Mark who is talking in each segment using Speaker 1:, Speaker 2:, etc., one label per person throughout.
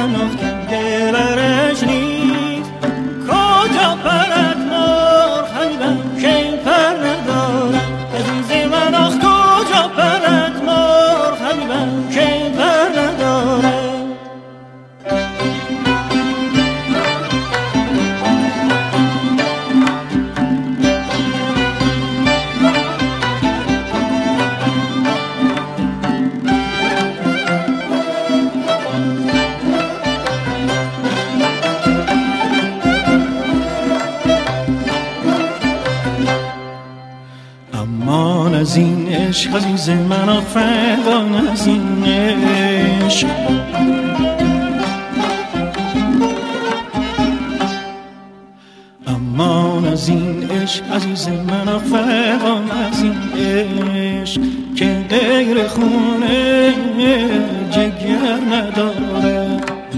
Speaker 1: من آخ دلش نیست کجا پرد مرغ حبیبم که پر ندارد عزیز من آخ کجا پرد مرغ حبیبم که پر ندارد امان از این عشق عزیز من آفران از این عشق امان از این عشق عزیز من آفران از این عشق که غیر خونه جگر نداره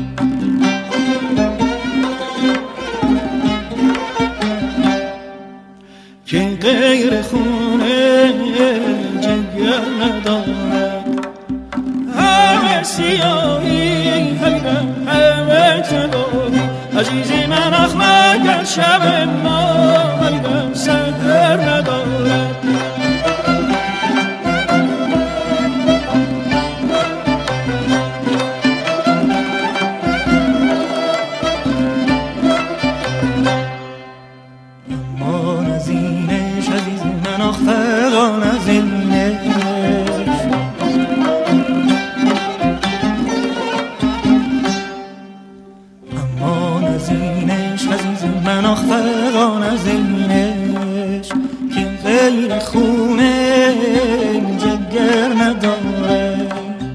Speaker 1: که غیر خونه جگر ندارد همه سیاهی حبیبم همه تباهی عزیزی من آخ مگر شب ما حبیبم سحر ندارد فغان از این عشق امان از این عشق عزیز من آخ فغان از این عشق که غیر خونه جگر نداره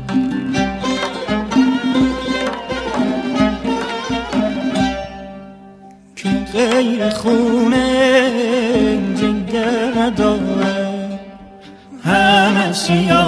Speaker 1: که غیر خونه جگر نداره همه سیاه